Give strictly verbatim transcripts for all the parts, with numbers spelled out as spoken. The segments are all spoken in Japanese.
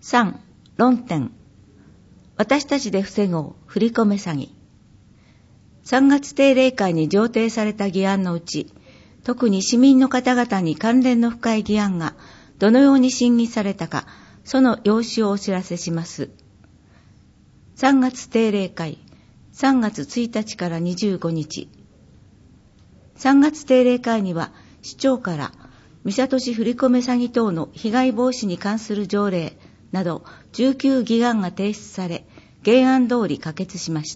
さん. 論点。私たちで防ごう振り込め詐欺。さんがつ定例会に上呈された議案のうち、特に市民の方々に関連の深い議案がどのように審議されたか、その要旨をお知らせします。さんがつ定例会、さんがつついたちからにじゅうごにち。さんがつ定例会には、市長から三郷市振り込め詐欺等の被害防止に関する条例などじゅうきゅう議案が提出され、原案通り可決しました。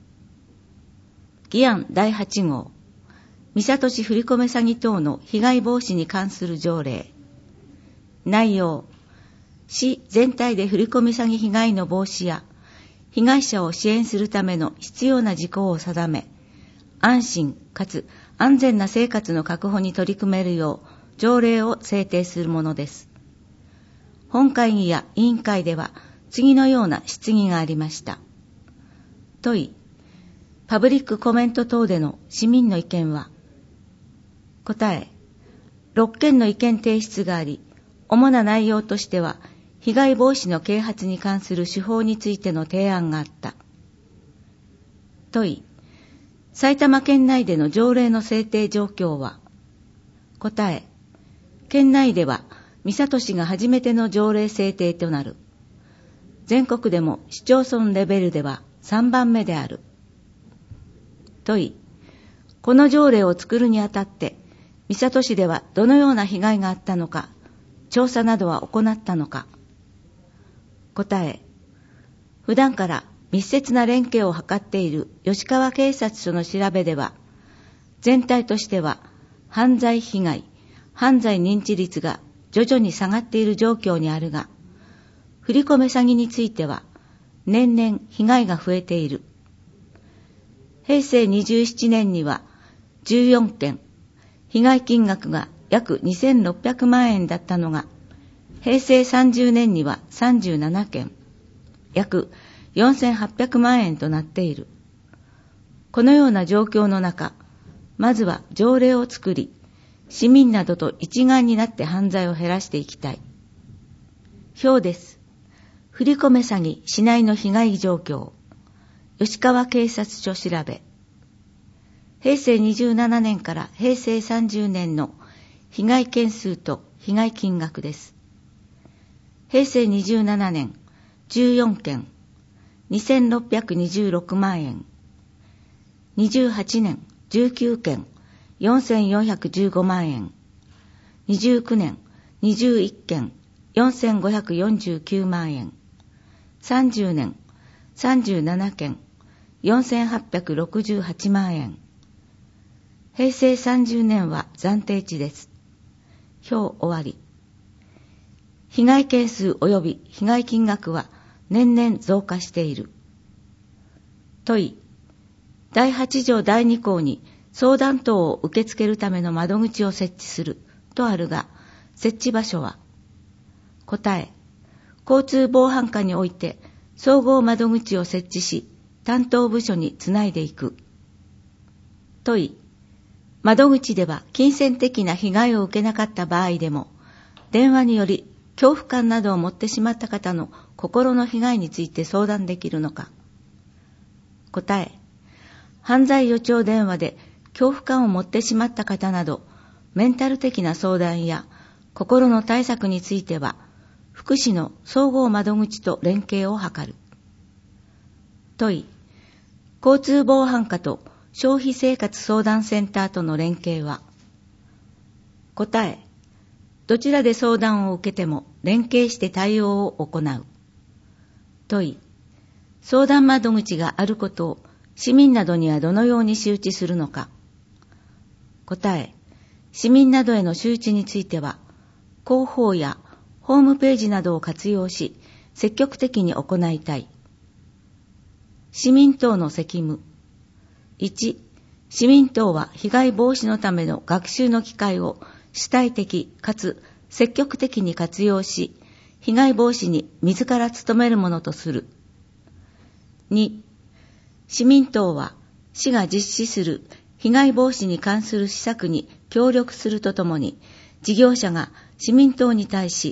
議案だいはちごう、三郷市振り込め詐欺等の被害防止に関する条例。内容、市全体で振り込め詐欺被害の防止や被害者を支援するための必要な事項を定め、安心かつ安全な生活の確保に取り組めるよう条例を制定するものです。本会議や委員会では次のような質疑がありました。問い、パブリックコメント等での市民の意見は。答え、ろっけんの意見提出があり、主な内容としては、被害防止の啓発に関する手法についての提案があった。問い、埼玉県内での条例の制定状況は。答え、県内では三郷市が初めての条例制定となる。全国でも市町村レベルではさんばんめである。問い、この条例を作るにあたって三郷市ではどのような被害があったのか、調査などは行ったのか。答え、普段から密接な連携を図っている吉川警察署の調べでは、全体としては犯罪被害、犯罪認知率が徐々に下がっている状況にあるが、振り込め詐欺については年々被害が増えている。へいせいにじゅうななねんにはじゅうよんけん、被害金額が約にせんろっぴゃくまんえんだったのが、へいせいさんじゅうねんにはさんじゅうななけん、約よんせんはっぴゃくまんえんとなっている。このような状況の中、まずは条例を作り、市民などと一丸になって犯罪を減らしていきたい。表です。振り込め詐欺市内の被害状況。吉川警察署調べ。へいせいにじゅうななねんからへいせいさんじゅうねんの被害件数と被害金額です。へいせいにじゅうななねん、じゅうよんけん、にせんろっぴゃくにじゅうろくまんえん。にじゅうはちねん、じゅうきゅうけん、よんせんよんひゃくじゅうごまんえん。にじゅうきゅうねん、にじゅういっけん、よんせんごひゃくよんじゅうきゅうまんえん。さんじゅうねん、さんじゅうななけん、よんせんはっぴゃくろくじゅうはちまんえん。へいせいさんじゅうねんは暫定値です。表終わり。被害件数及び被害金額は年々増加している。問い、だいはちじょうだいにこうに相談等を受け付けるための窓口を設置するとあるが、設置場所は。答え、交通防犯課において総合窓口を設置し、担当部署につないでいく。問い、窓口では金銭的な被害を受けなかった場合でも、電話により恐怖感などを持ってしまった方の心の被害について相談できるのか。答え、犯罪予兆電話で恐怖感を持ってしまった方など、メンタル的な相談や心の対策については、福祉の総合窓口と連携を図る。問い、交通防犯課と消費生活相談センターとの連携は。答え、どちらで相談を受けても連携して対応を行う。問い、相談窓口があることを市民などにはどのように周知するのか。答え、市民などへの周知については、広報やホームページなどを活用し、積極的に行いたい。市民等の責務。いち、市民等は被害防止のための学習の機会を主体的かつ積極的に活用し、被害防止に自ら努めるものとする。に、市民等は市が実施する被害防止に関する施策に協力するとともに、事業者が市民等に対し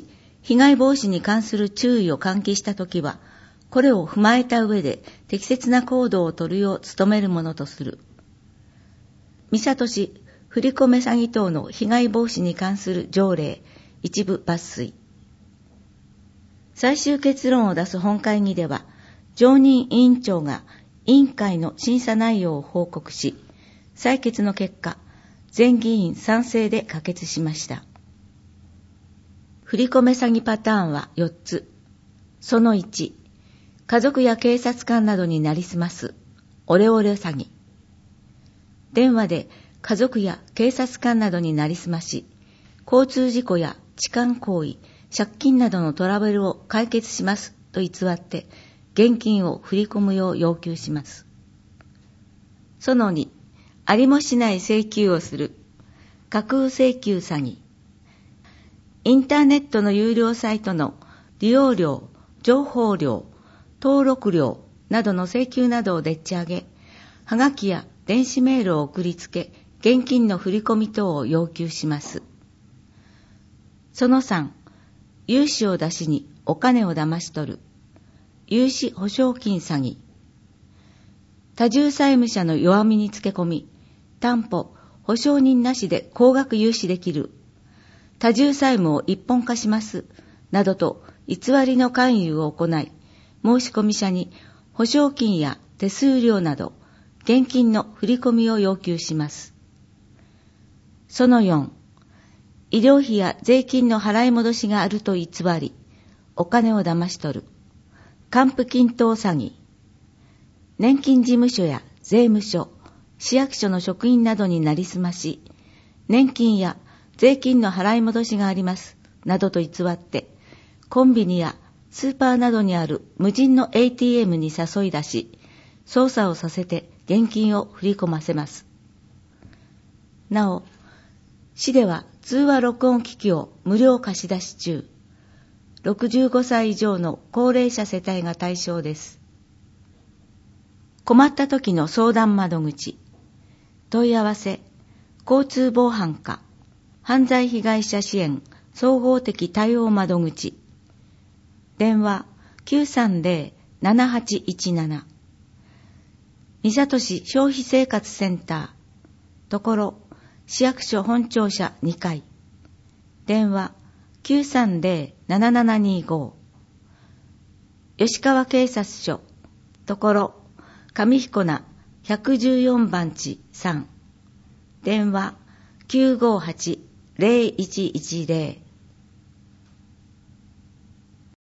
被害防止に関する注意を喚起したときは、これを踏まえた上で適切な行動を取るよう努めるものとする。三郷市振り込め詐欺等の被害防止に関する条例一部抜粋。最終結論を出す本会議では、常任委員長が委員会の審査内容を報告し、採決の結果、全議員賛成で可決しました。振り込め詐欺パターンはよっつ。そのいち、家族や警察官などになりすますオレオレ詐欺。電話で家族や警察官などになりすまし、交通事故や痴漢行為、借金などのトラブルを解決しますと偽って現金を振り込むよう要求します。そのに、ありもしない請求をする架空請求詐欺。インターネットの有料サイトの利用料、情報料、登録料などの請求などをでっち上げ、はがきや電子メールを送りつけ、現金の振り込み等を要求します。そのさん、融資を出しにお金を騙し取る融資保証金詐欺。多重債務者の弱みにつけ込み、担保、保証人なしで高額融資できる。多重債務を一本化します。などと偽りの勧誘を行い、申込者に保証金や手数料など、現金の振り込みを要求します。そのよん、医療費や税金の払い戻しがあると偽り、お金を騙し取る。還付金等詐欺。年金事務所や税務署、市役所の職員などになりすまし、年金や税金の払い戻しがあります、などと偽って、コンビニやスーパーなどにある無人の エーティーエム に誘い出し、操作をさせて現金を振り込ませます。なお、市では通話録音機器を無料貸し出し中。ろくじゅうごさい以上の高齢者世帯が対象です。困った時の相談窓口。問い合わせ、交通防犯課、犯罪被害者支援総合的対応窓口。電話 きゅうさんゼロ ななはちいちなな。三郷市消費生活センター。ところ、市役所本庁舎にかい。電話 きゅうさんゼロ ななななにご。吉川警察署。ところ、上彦名ひゃくじゅうよんばん地さん。電話 きゅうごはちゼロいちいちゼロ。